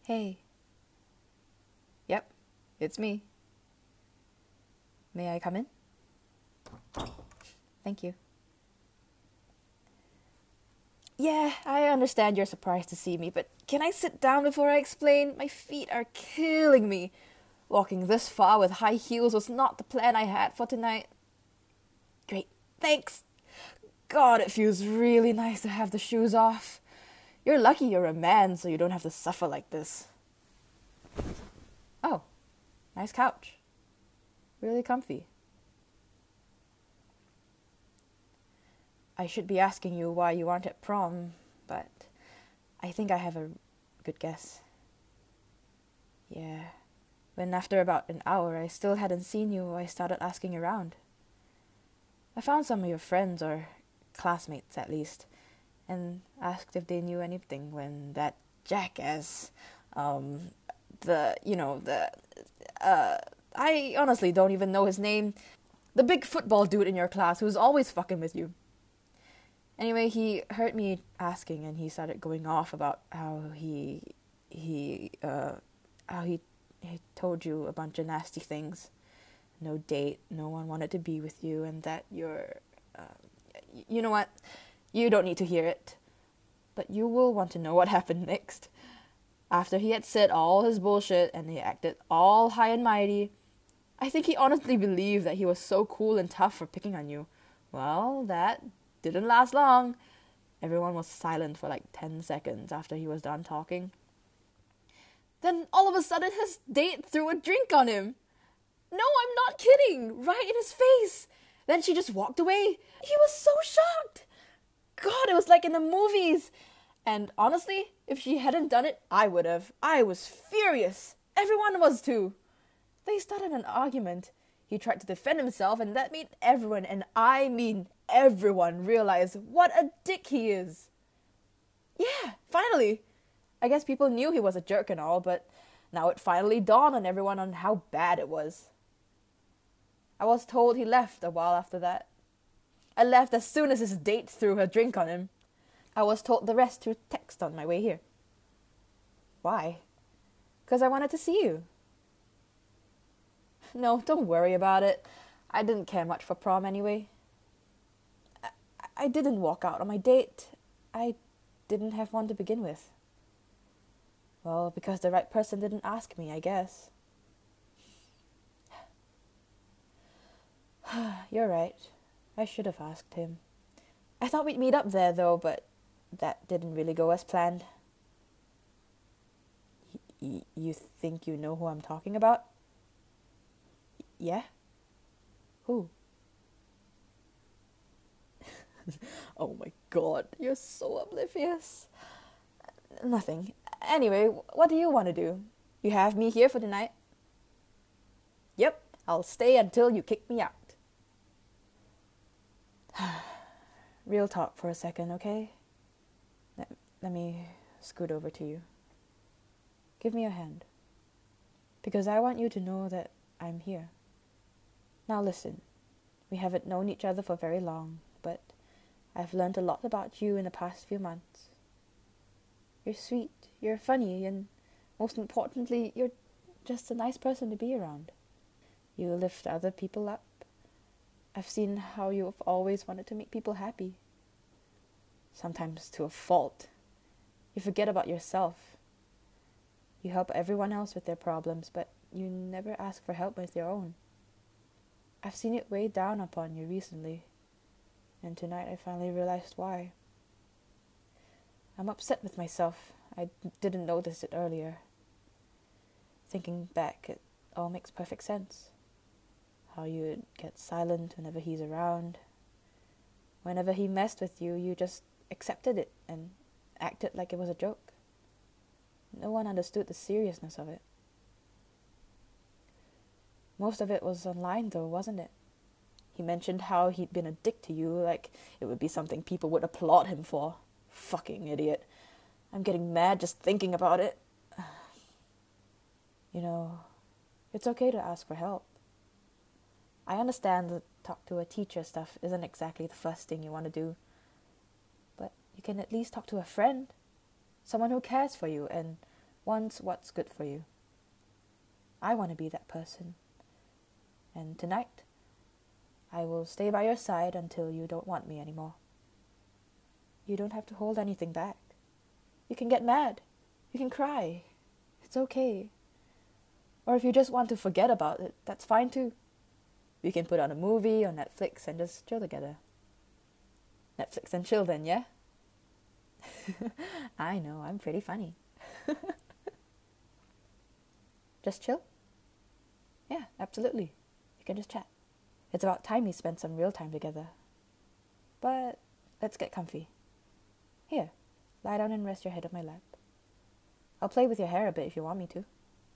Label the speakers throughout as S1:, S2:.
S1: Hey. Yep, it's me. May I come in? Thank you. Yeah, I understand you're surprised to see me, but can I sit down before I explain? My feet are killing me. Walking this far with high heels was not the plan I had for tonight. Great, thanks. God, it feels really nice to have the shoes off. You're lucky you're a man, so you don't have to suffer like this. Oh, nice couch. Really comfy. I should be asking you why you aren't at prom, but I think I have a good guess. Yeah. When after about an hour I still hadn't seen you, I started asking around. I found some of your friends, or classmates at least, and asked if they knew anything when that jackass, I honestly don't even know his name. The big football dude in your class who's always fucking with you. Anyway, he heard me asking and he started going off about how he told you a bunch of nasty things. No date, no one wanted to be with you, and that you're... you know what? You don't need to hear it. But you will want to know what happened next. After he had said all his bullshit and he acted all high and mighty, I think he honestly believed that he was so cool and tough for picking on you. Well, that didn't last long. Everyone was silent for like 10 seconds after he was done talking. Then all of a sudden his date threw a drink on him. No, I'm not kidding. Right in his face. Then she just walked away. He was so shocked. God, it was like in the movies. And honestly, if she hadn't done it, I would have. I was furious. Everyone was too. They started an argument. He tried to defend himself, and that made everyone, and I mean everyone, realize what a dick he is. Yeah, finally. I guess people knew he was a jerk and all, but now it finally dawned on everyone on how bad it was. I was told he left a while after that. I left as soon as his date threw her drink on him. I was told the rest through text on my way here. Why? 'Cause I wanted to see you. No, don't worry about it. I didn't care much for prom anyway. I didn't walk out on my date. I didn't have one to begin with. Well, because the right person didn't ask me, I guess. You're right. I should have asked him. I thought we'd meet up there, though, but that didn't really go as planned. You think you know who I'm talking about? Yeah? Who? Oh my god, you're so oblivious. Nothing. Anyway, what do you want to do? You have me here for the night? Yep, I'll stay until you kick me out. Real talk for a second, okay? Let me scoot over to you. Give me your hand. Because I want you to know that I'm here. Now listen, we haven't known each other for very long, but I've learned a lot about you in the past few months. You're sweet, you're funny, and most importantly, you're just a nice person to be around. You lift other people up. I've seen how you've always wanted to make people happy. Sometimes to a fault. You forget about yourself. You help everyone else with their problems, but you never ask for help with your own. I've seen it weigh down upon you recently, and tonight I finally realized why. I'm upset with myself. I didn't notice it earlier. Thinking back, it all makes perfect sense. How you'd get silent whenever he's around. Whenever he messed with you, you just accepted it and acted like it was a joke. No one understood the seriousness of it. Most of it was online though, wasn't it? He mentioned how he'd been a dick to you, like it would be something people would applaud him for. Fucking idiot. I'm getting mad just thinking about it. You know, it's okay to ask for help. I understand that talk to a teacher stuff isn't exactly the first thing you want to do. But you can at least talk to a friend. Someone who cares for you and wants what's good for you. I want to be that person. And tonight, I will stay by your side until you don't want me anymore. You don't have to hold anything back. You can get mad. You can cry. It's okay. Or if you just want to forget about it, that's fine too. We can put on a movie on Netflix and just chill together. Netflix and chill then, yeah? I know, I'm pretty funny. Just chill? Yeah, absolutely. You can just chat. It's about time we spend some real time together. But let's get comfy. Here, lie down and rest your head on my lap. I'll play with your hair a bit if you want me to.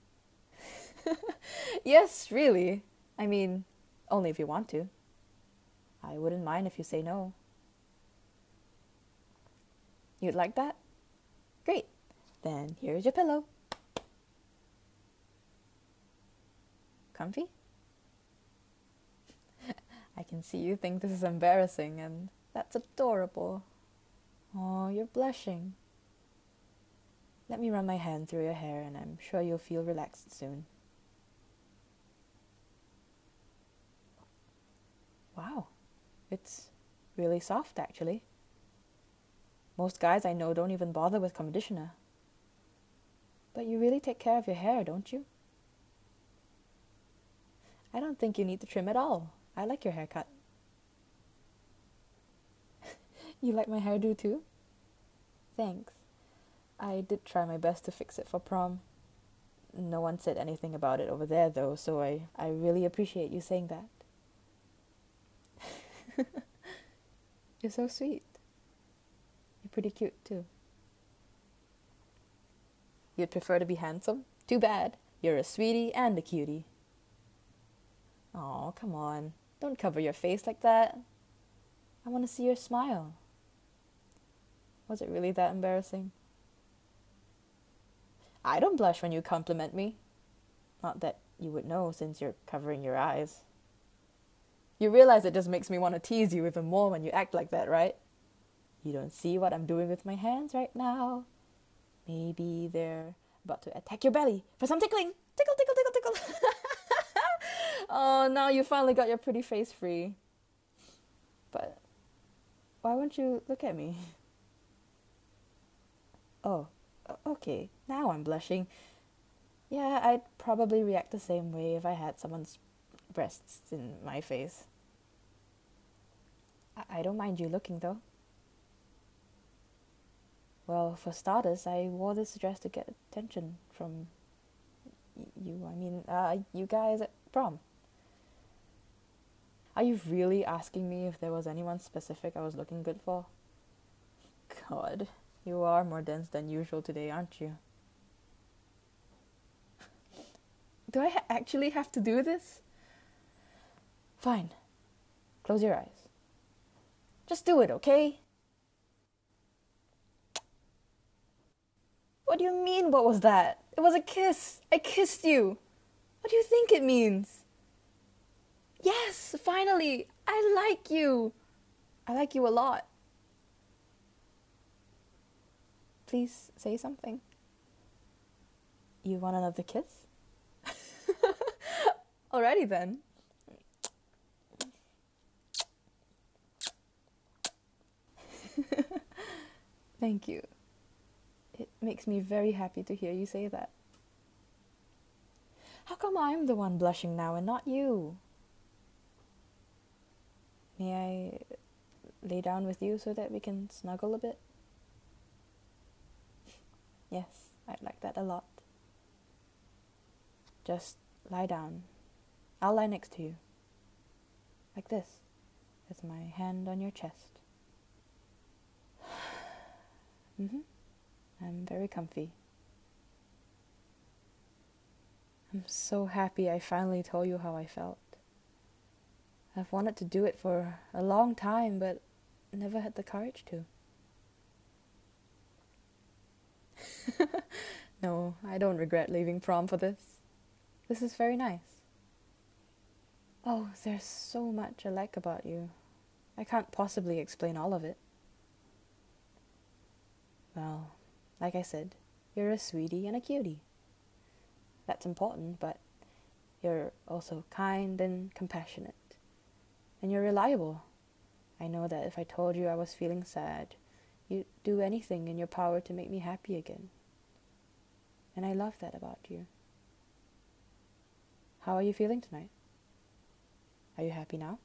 S1: Yes, really. I mean, only if you want to. I wouldn't mind if you say no. You'd like that? Great. Then here's your pillow. Comfy? I can see you think this is embarrassing, and that's adorable. Oh, you're blushing. Let me run my hand through your hair, and I'm sure you'll feel relaxed soon. Wow, it's really soft, actually. Most guys I know don't even bother with conditioner. But you really take care of your hair, don't you? I don't think you need to trim at all. I like your haircut. You like my hairdo too? Thanks. I did try my best to fix it for prom. No one said anything about it over there though, so I really appreciate you saying that. You're so sweet. You're pretty cute too. You'd prefer to be handsome? Too bad. You're a sweetie and a cutie. Aw, come on. Don't cover your face like that. I want to see your smile. Was it really that embarrassing? I don't blush when you compliment me. Not that you would know since you're covering your eyes. You realize it just makes me want to tease you even more when you act like that, right? You don't see what I'm doing with my hands right now. Maybe they're about to attack your belly for some tickling. Tickle, tickle, tickle, tickle. Oh, now you finally got your pretty face free. But why won't you look at me? Oh, okay. Now I'm blushing. Yeah, I'd probably react the same way if I had someone's breasts in my face. I don't mind you looking, though. Well, for starters, I wore this dress to get attention from you guys at prom. Are you really asking me if there was anyone specific I was looking good for? God, you are more dense than usual today, aren't you? Do I actually have to do this? Fine. Close your eyes. Just do it, okay? What do you mean, what was that? It was a kiss. I kissed you. What do you think it means? Yes, finally. I like you. I like you a lot. Please say something. You want another kiss? Alrighty then. Thank you. It makes me very happy to hear you say that. How come I'm the one blushing now and not you? May I lay down with you so that we can snuggle a bit? Yes, I'd like that a lot. Just lie down. I'll lie next to you. Like this, with my hand on your chest. I'm very comfy. I'm so happy I finally told you how I felt. I've wanted to do it for a long time, but never had the courage to. No, I don't regret leaving prom for this. This is very nice. Oh, there's so much I like about you. I can't possibly explain all of it. Well, like I said, You're a sweetie and a cutie. That's important, but you're also kind and compassionate. And you're reliable. I know that if I told you I was feeling sad, you'd do anything in your power to make me happy again. And I love that about you. How are you feeling tonight? Are you happy now?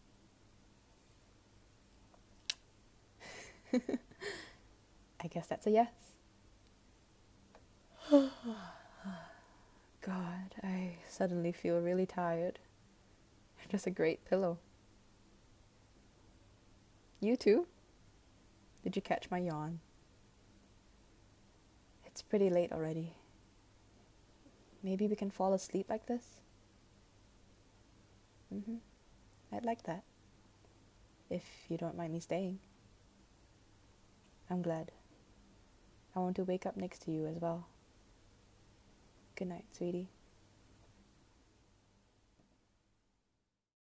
S1: I guess that's a yes. God, I suddenly feel really tired. Just a great pillow. You too? Did you catch my yawn? It's pretty late already. Maybe we can fall asleep like this? I'd like that. If you don't mind me staying. I'm glad. I want to wake up next to you as well. Good night, sweetie.